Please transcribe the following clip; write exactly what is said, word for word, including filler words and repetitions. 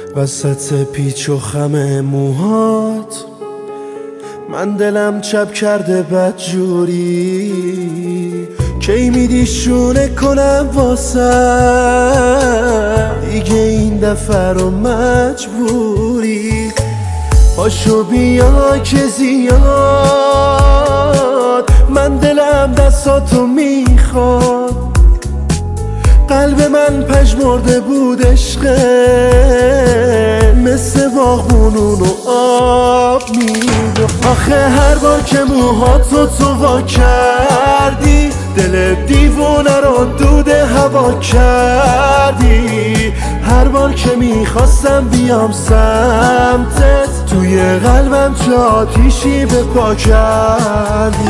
وسط پیچ و خم موهات من دلم چپ کرده بدجوری، کی میدی شونه کنم واسه دیگه این دفعه رو مجبوری. پاشو بیا که زیاد من دلم دستاتو میخواد، قلب من پژمرده بود عشقه مثل باغبونون و آب میده. آخه هر بار که موهاتو تو وا کردی دل دیوونه رو دود هوا کردی، هر بار که میخواستم بیام سمتت توی قلبم چه آتیشی به پا کردی.